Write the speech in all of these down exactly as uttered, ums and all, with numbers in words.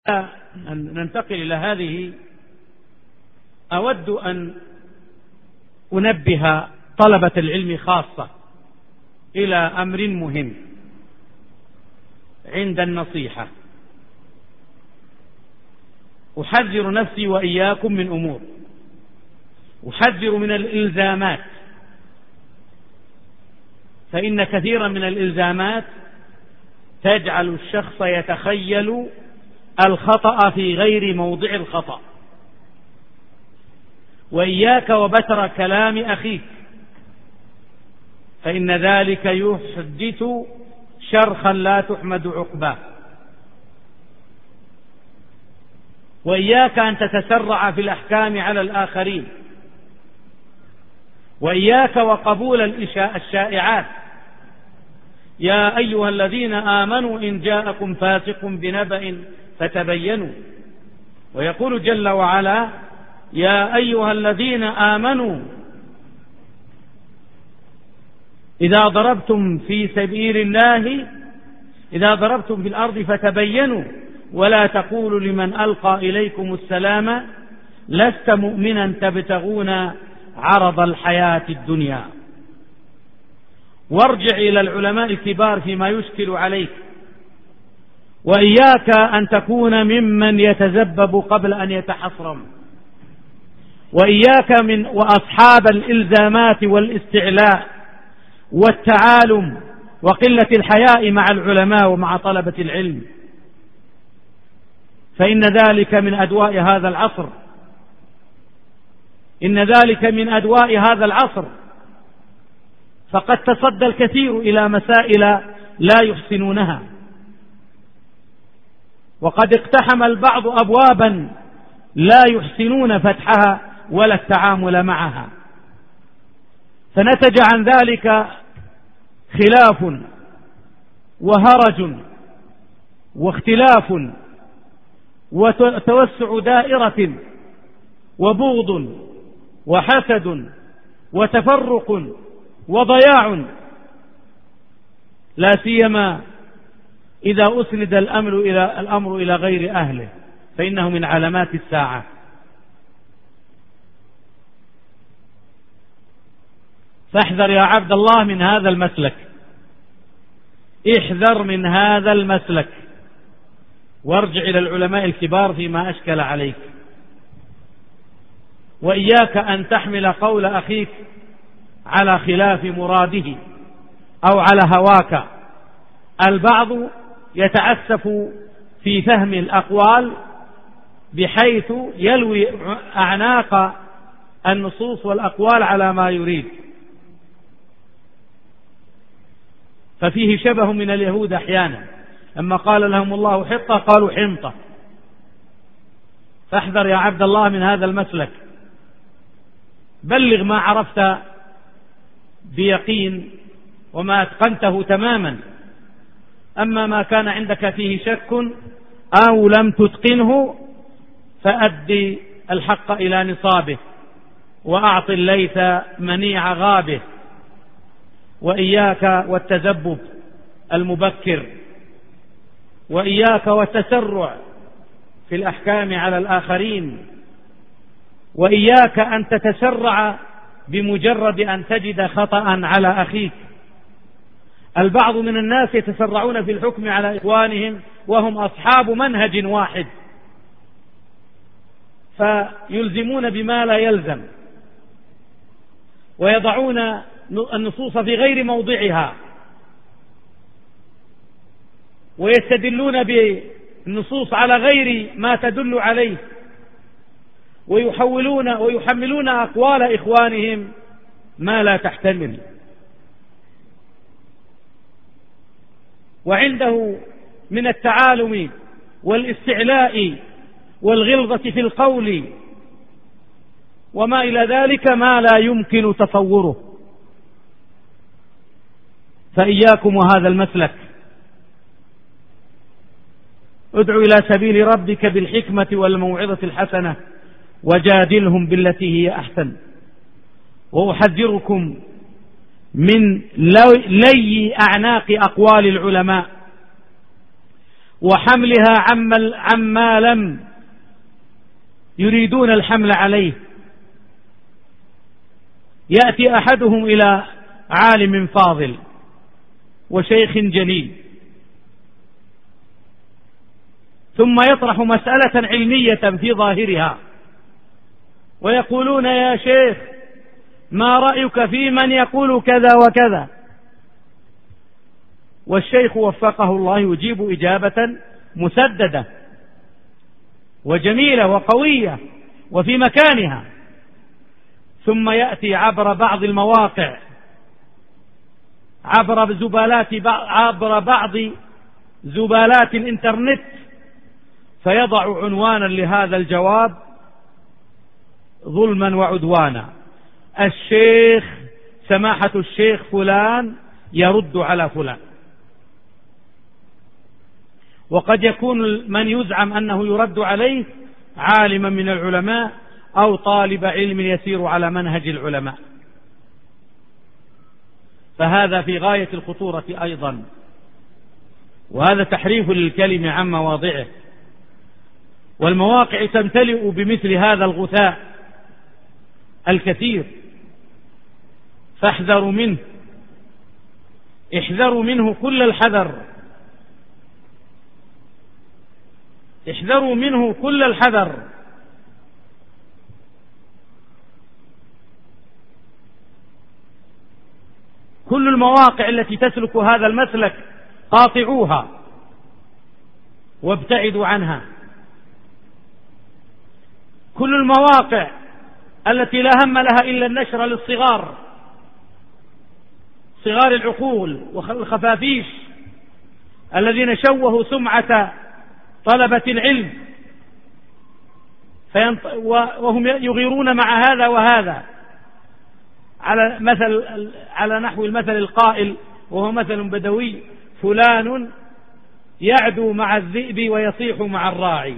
أن ننتقل إلى هذه، أود أن أنبه طلبة العلم خاصة إلى أمر مهم عند النصيحة. أحذر نفسي وإياكم من أمور، أحذر من الإلزامات، فإن كثيرا من الإلزامات تجعل الشخص يتخيل الخطأ في غير موضع الخطأ. وإياك وبتر كلام أخيك، فإن ذلك يحدث شرخا لا تحمد عقباه. وإياك أن تتسرع في الأحكام على الآخرين، وإياك وقبول الشائعات. يا أيها الذين آمنوا إن جاءكم فاسق بنبأ فتبينوا. ويقول جل وعلا: يا أيها الذين آمنوا إذا ضربتم في سبيل الله إذا ضربتم في الأرض فتبينوا ولا تقولوا لمن ألقى إليكم السلام لست مؤمنا تبتغون عرض الحياة الدنيا. وارجع إلى العلماء الكبار فيما يشكل عليك، وإياك أن تكون ممن يتذبب قبل أن يتحصرم، وإياك من وأصحاب الإلزامات والاستعلاء والتعالم وقلة الحياء مع العلماء ومع طلبة العلم، فإن ذلك من أدواء هذا العصر إن ذلك من أدواء هذا العصر فقد تصدى الكثير إلى مسائل لا يحسنونها، وقد اقتحم البعض أبوابا لا يحسنون فتحها ولا التعامل معها، فنتج عن ذلك خلاف وهرج واختلاف وتوسع دائرة وبغض وحسد وتفرق وضياع، لا سيما إذا أسند الأمر إلى الأمر إلى غير أهله، فإنه من علامات الساعة. فاحذر يا عبد الله من هذا المسلك، احذر من هذا المسلك، وارجع إلى العلماء الكبار فيما أشكل عليك. وإياك أن تحمل قول أخيك على خلاف مراده أو على هواك. البعض يتعسف في فهم الأقوال بحيث يلوي أعناق النصوص والأقوال على ما يريد، ففيه شبه من اليهود أحيانا، لما قال لهم الله حطة قالوا حنطة. فاحذر يا عبد الله من هذا المسلك، بلغ ما عرفت بيقين وما أتقنته تماما، أما ما كان عندك فيه شك أو لم تتقنه فأدي الحق إلى نصابه وأعط الليث منيع غابه. وإياك والتذبب المبكر، وإياك والتسرع في الأحكام على الآخرين، وإياك أن تتسرع بمجرد أن تجد خطأ على أخيك. البعض من الناس يتسرعون في الحكم على إخوانهم وهم أصحاب منهج واحد، فيلزمون بما لا يلزم، ويضعون النصوص في غير موضعها، ويستدلون بالنصوص على غير ما تدل عليه، ويحولون ويحملون أقوال إخوانهم ما لا تحتمل. وعنده من التعالم والاستعلاء والغلظة في القول وما إلى ذلك ما لا يمكن تصوره. فإياكم وهذا المسلك، ادعو إلى سبيل ربك بالحكمة والموعظة الحسنة وجادلهم بالتي هي أحسن. وأحذركم من لي أعناق أقوال العلماء وحملها عما لم يريدون الحمل عليه. يأتي أحدهم إلى عالم فاضل وشيخ جليل ثم يطرح مسألة علمية في ظاهرها ويقولون: يا شيخ، ما رأيك في من يقول كذا وكذا؟ والشيخ وفقه الله يجيب إجابة مسددة وجميلة وقوية وفي مكانها، ثم يأتي عبر بعض المواقع، عبر زبالات عبر بعض زبالات الإنترنت، فيضع عنوانا لهذا الجواب ظلما وعدوانا: الشيخ سماحة الشيخ فلان يرد على فلان. وقد يكون من يزعم أنه يرد عليه عالما من العلماء أو طالب علم يسير على منهج العلماء، فهذا في غاية الخطورة أيضا، وهذا تحريف للكلم عن مواضعه. والمواقع تمتلئ بمثل هذا الغثاء الكثير، فاحذروا منه، احذروا منه كل الحذر، احذروا منه كل الحذر. كل المواقع التي تسلك هذا المسلك قاطعوها وابتعدوا عنها. كل المواقع التي لا هم لها إلا النشر للصغار، صغار العقول والخفافيش الذين شوهوا سمعة طلبة العلم، وهم يغيرون مع هذا وهذا، على مثل على نحو المثل القائل وهو مثل بدوي: فلان يعدو مع الذئب ويصيح مع الراعي.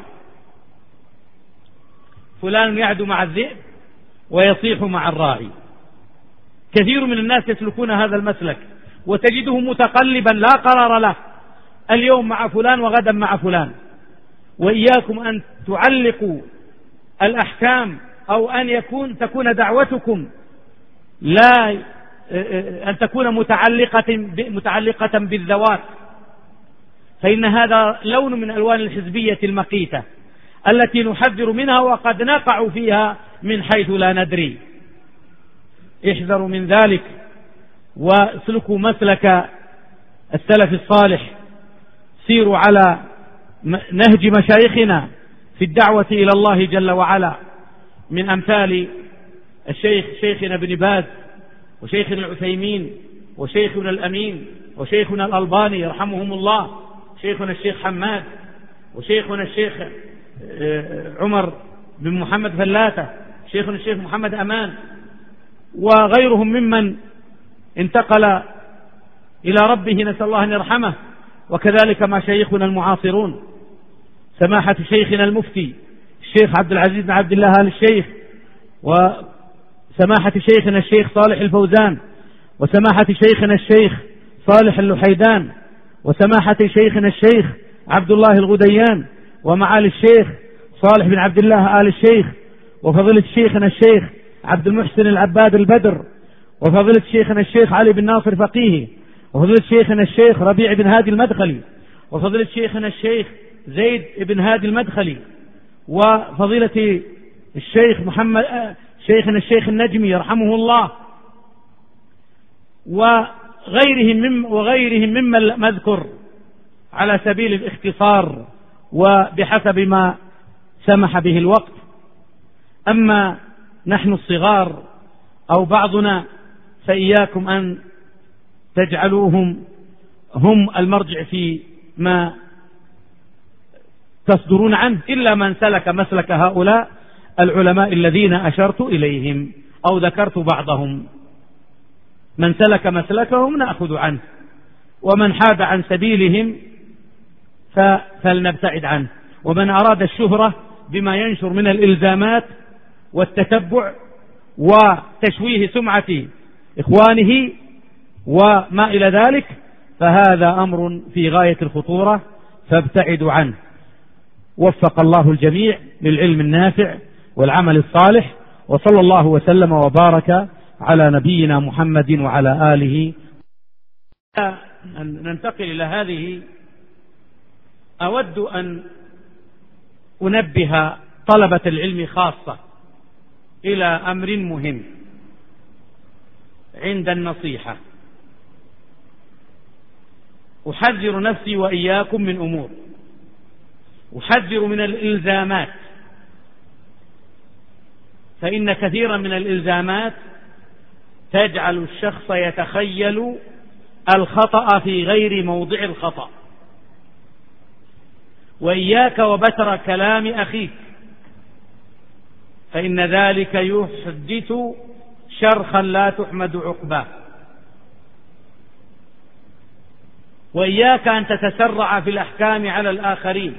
فلان يعدو مع الذئب ويصيح مع الراعي. كثير من الناس يسلكون هذا المسلك، وتجده متقلبا لا قرار له، اليوم مع فلان وغدا مع فلان. وإياكم أن تعلقوا الأحكام أو أن يكون تكون دعوتكم لا أن تكون متعلقة متعلقة بالذوات، فإن هذا لون من ألوان الحزبية المقيتة التي نحذر منها وقد نقع فيها من حيث لا ندري. احذروا من ذلك واسلكوا مسلك السلف الصالح، سيروا على نهج مشايخنا في الدعوة إلى الله جل وعلا، من أمثال الشيخ شيخنا ابن باز وشيخنا العثيمين وشيخنا الأمين وشيخنا الألباني يرحمهم الله، شيخنا الشيخ حماد وشيخنا الشيخ عمر بن محمد فلاتة، شيخنا الشيخ محمد أمان، وغيرهم ممن انتقل إلى ربه، نسأل الله أن يرحمه. وكذلك مع شيخنا المعاصرون، سماحة شيخنا المفتي الشيخ عبد العزيز بن عبد الله آل الشيخ، وسماحة شيخنا الشيخ صالح الفوزان، وسماحة شيخنا الشيخ صالح اللحيدان، وسماحة شيخنا الشيخ عبد الله الغديان، ومعالي الشيخ صالح بن عبد الله آل الشيخ، وفضيلة شيخنا الشيخ عبد المحسن العباد البدر، وفضيلة شيخنا الشيخ علي بن ناصر فقيه، وفضيلة شيخنا الشيخ ربيع بن هادي المدخلي، وفضيلة شيخنا الشيخ زيد بن هادي المدخلي، وفضيلة الشيخ محمد شيخنا الشيخ النجمي يرحمه الله، وغيرهم مم وغيرهم ممن مذكر على سبيل الاختصار وبحسب ما سمح به الوقت. أما نحن الصغار أو بعضنا فإياكم أن تجعلوهم هم المرجع في ما تصدرون عنه، إلا من سلك مسلك هؤلاء العلماء الذين أشرت إليهم أو ذكرت بعضهم. من سلك مسلكهم نأخذ عنه، ومن حاد عن سبيلهم فلنبتعد عنه. ومن أراد الشهرة بما ينشر من الإلزامات والتتبع وتشويه سمعة إخوانه وما إلى ذلك، فهذا أمر في غاية الخطورة، فابتعدوا عنه. وفق الله الجميع للعلم النافع والعمل الصالح، وصلى الله وسلم وبارك على نبينا محمد وعلى آله. ننتقل إلى هذه. أود أن أنبه طلبة العلم خاصة إلى أمر مهم عند النصيحة. أحذر نفسي وإياكم من أمور، أحذر من الإلزامات، فإن كثيرا من الإلزامات تجعل الشخص يتخيل الخطأ في غير موضع الخطأ. وإياك وبتر كلام أخيك، فإن ذلك يحدث شرخا لا تحمد عقباه. وإياك أن تتسرع في الأحكام على الآخرين،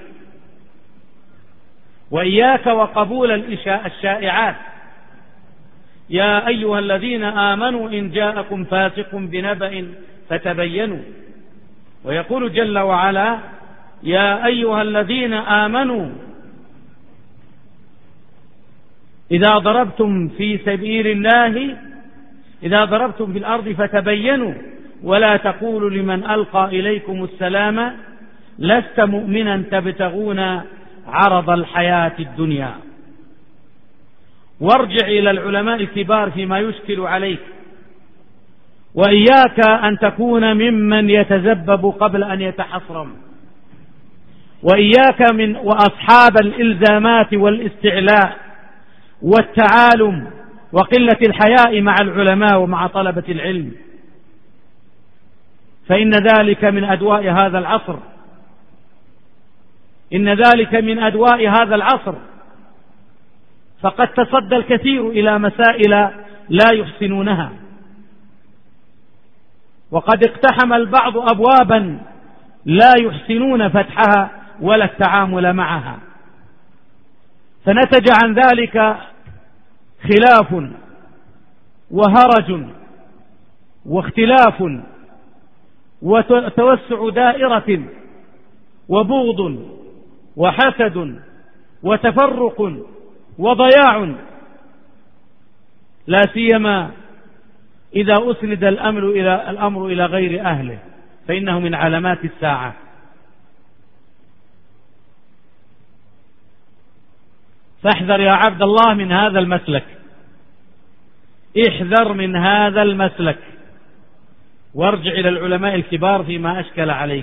وإياك وقبول الشائعات. يا أيها الذين آمنوا إن جاءكم فاسق بنبأ فتبينوا. ويقول جل وعلا: يا أيها الذين آمنوا إذا ضربتم في سبيل الله إذا ضربتم في الأرض فتبينوا ولا تقولوا لمن ألقى إليكم السلام لست مؤمنا تبتغون عرض الحياة الدنيا. وارجع إلى العلماء الكبار فيما يشكل عليك، وإياك أن تكون ممن يتذبب قبل أن يتحصرم، وإياك من وأصحاب الإلزامات والاستعلاء والتعالم وقلة الحياء مع العلماء ومع طلبة العلم، فإن ذلك من أدواء هذا العصر إن ذلك من أدواء هذا العصر. فقد تصدى الكثير إلى مسائل لا يحسنونها، وقد اقتحم البعض أبوابا لا يحسنون فتحها ولا التعامل معها، فنتج عن ذلك خلاف وهرج واختلاف وتوسع دائرة وبغض وحسد وتفرق وضياع، لا سيما إذا أسند الأمر إلى الأمر إلى غير أهله، فإنه من علامات الساعة. فاحذر يا عبد الله من هذا المسلك، احذر من هذا المسلك، وارجع إلى العلماء الكبار فيما أشكل عليك.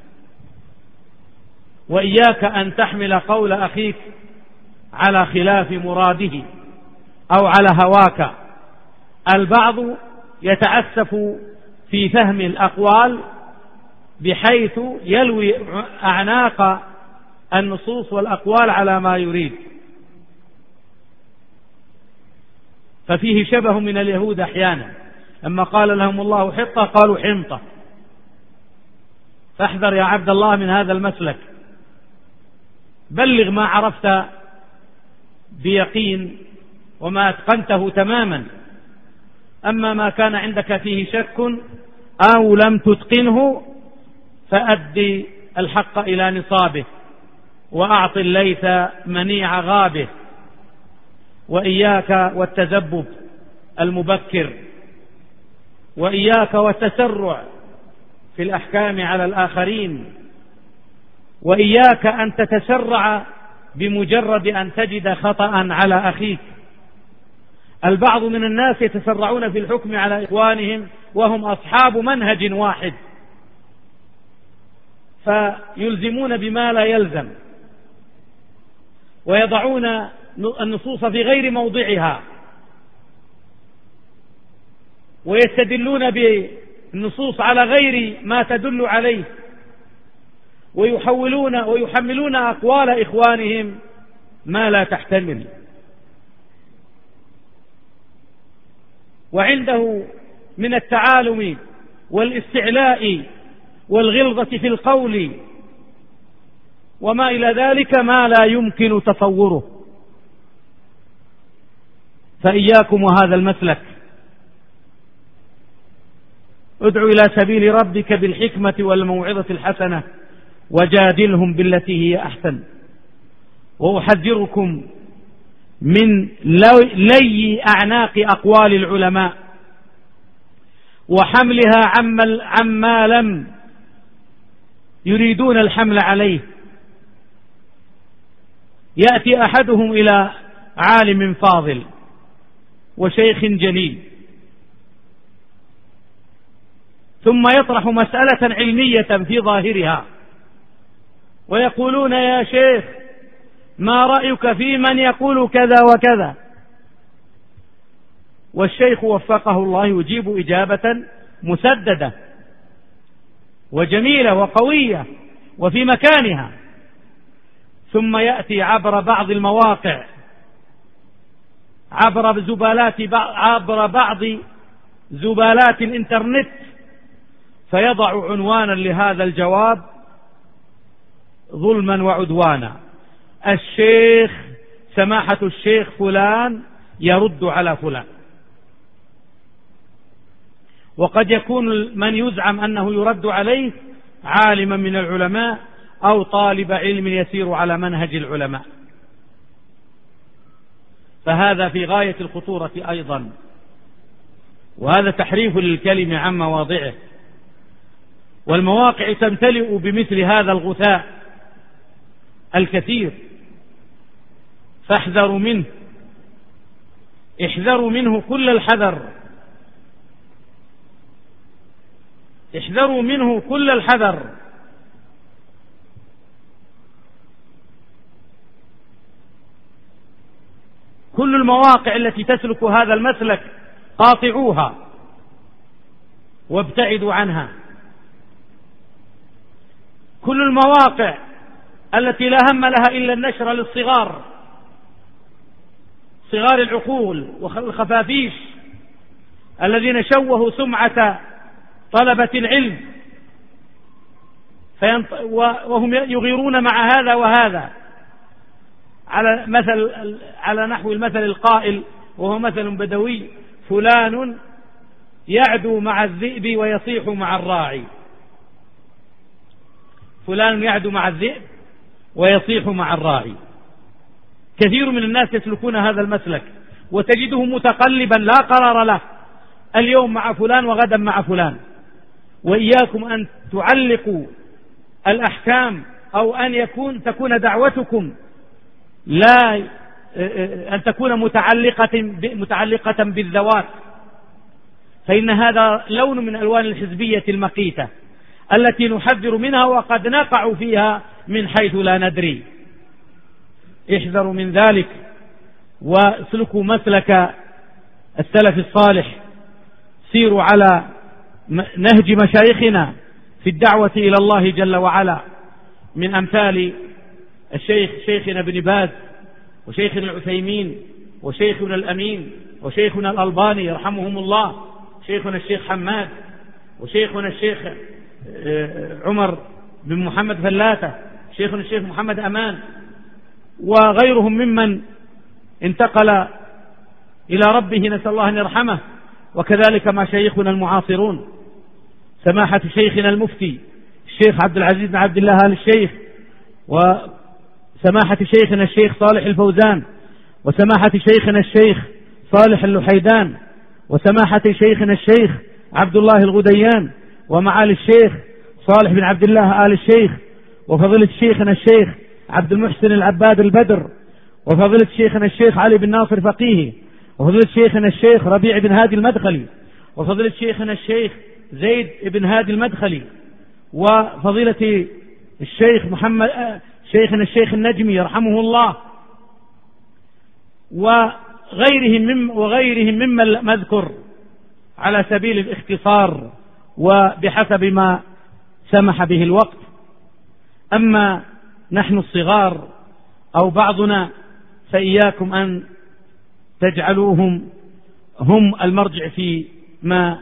وإياك أن تحمل قول أخيك على خلاف مراده أو على هواك. البعض يتعسف في فهم الأقوال بحيث يلوي أعناق النصوص والأقوال على ما يريد، ففيه شبه من اليهود أحيانا، لما قال لهم الله حطة قالوا حنطة. فاحذر يا عبد الله من هذا المسلك، بلغ ما عرفت بيقين وما أتقنته تماما. أما ما كان عندك فيه شك أو لم تتقنه فأدي الحق إلى نصابه، وأعط الليث منيع غابه. وإياك والتذبب المبكر، وإياك والتسرع في الأحكام على الآخرين، وإياك أن تتسرع بمجرد أن تجد خطأ على أخيك. البعض من الناس يتسرعون في الحكم على إخوانهم وهم أصحاب منهج واحد، فيلزمون بما لا يلزم، ويضعون النصوص في غير موضعها، ويستدلون بالنصوص على غير ما تدل عليه، ويحولون ويحملون أقوال إخوانهم ما لا تحتمل. وعنده من التعالم والاستعلاء والغلظة في القول وما إلى ذلك ما لا يمكن تصوره. فإياكم وهذا المسلك، ادعو إلى سبيل ربك بالحكمة والموعظة الحسنة وجادلهم بالتي هي أحسن. وأحذركم من لي أعناق أقوال العلماء وحملها عما لم يريدون الحمل عليه. يأتي أحدهم إلى عالم فاضل وشيخ جليل ثم يطرح مسألة علمية في ظاهرها ويقولون: يا شيخ، ما رأيك في من يقول كذا وكذا؟ والشيخ وفقه الله يجيب إجابة مسددة وجميلة وقوية وفي مكانها، ثم يأتي عبر بعض المواقع، عبر زبالات عبر بعض زبالات الإنترنت، فيضع عنوانا لهذا الجواب ظلما وعدوانا: الشيخ سماحة الشيخ فلان يرد على فلان. وقد يكون من يزعم أنه يرد عليه عالما من العلماء أو طالب علم يسير على منهج العلماء، فهذا في غاية الخطورة أيضا، وهذا تحريف للكلم عن مواضعه. والمواقع تمتلئ بمثل هذا الغثاء الكثير، فاحذروا منه، احذروا منه كل الحذر، احذروا منه كل الحذر. كل المواقع التي تسلك هذا المسلك قاطعوها وابتعدوا عنها. كل المواقع التي لا هم لها إلا النشر للصغار، صغار العقول والخفافيش الذين شوهوا سمعة طلبة العلم، وهم يغيرون مع هذا وهذا، على مثل على نحو المثل القائل وهو مثل بدوي: فلان يعدو مع الذئب ويصيح مع الراعي. فلان يعدو مع الذئب ويصيح مع الراعي. كثير من الناس يسلكون هذا المسلك وتجده متقلبا لا قرار له، اليوم مع فلان وغدا مع فلان. وإياكم أن تعلقوا الأحكام أو أن يكون تكون دعوتكم لا أن تكون متعلقة متعلقة بالذوات، فإن هذا لون من ألوان الحزبية المقيتة التي نحذر منها وقد نقع فيها من حيث لا ندري. احذروا من ذلك واسلكوا مسلك السلف الصالح، سيروا على نهج مشايخنا في الدعوة إلى الله جل وعلا، من أمثال الشيخ شيخنا ابن باز وشيخنا العثيمين وشيخنا الأمين وشيخنا الألباني يرحمهم الله، شيخنا الشيخ حماد وشيخنا الشيخ عمر بن محمد فلاتة، شيخنا الشيخ محمد أمان، وغيرهم ممن انتقل إلى ربه، نسأل الله أن يرحمه. وكذلك مشايخنا المعاصرون، سماحة شيخنا المفتي الشيخ عبد العزيز بن عبد الله آل الشيخ، وسماحة شيخنا الشيخ صالح الفوزان، وسماحة شيخنا الشيخ صالح اللحيدان، وسماحة شيخنا الشيخ عبد الله الغديان، ومعالي الشيخ صالح بن عبد الله آل الشيخ، وفضيلة شيخنا الشيخ عبد المحسن العباد البدر، وفضيلة شيخنا الشيخ علي بن ناصر فقيهي، وفضيلة شيخنا الشيخ ربيع بن هادي المدخلي، وفضيلة شيخنا الشيخ زيد بن هادي المدخلي، وفضيلة الشيخ محمد شيخنا الشيخ النجمي يرحمه الله، وغيرهم مم وغيرهم ممن مذكر على سبيل الاختصار وبحسب ما سمح به الوقت. أما نحن الصغار أو بعضنا فإياكم أن تجعلوهم هم المرجع في ما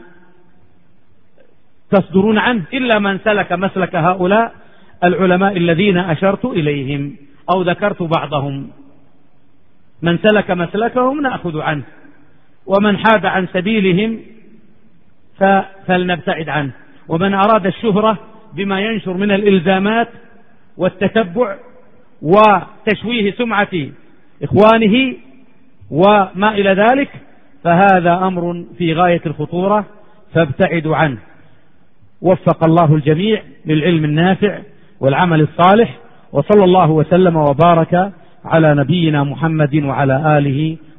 تصدرون عنه، إلا من سلك مسلك هؤلاء العلماء الذين أشرت إليهم أو ذكرت بعضهم. من سلك مسلكهم نأخذ عنه، ومن حاد عن سبيلهم فلنبتعد عنه. ومن أراد الشهرة بما ينشر من الإلزامات والتتبع وتشويه سمعة إخوانه وما إلى ذلك، فهذا أمر في غاية الخطورة، فابتعدوا عنه. وفق الله الجميع للعلم النافع والعمل الصالح، وصلى الله وسلم وبارك على نبينا محمد وعلى آله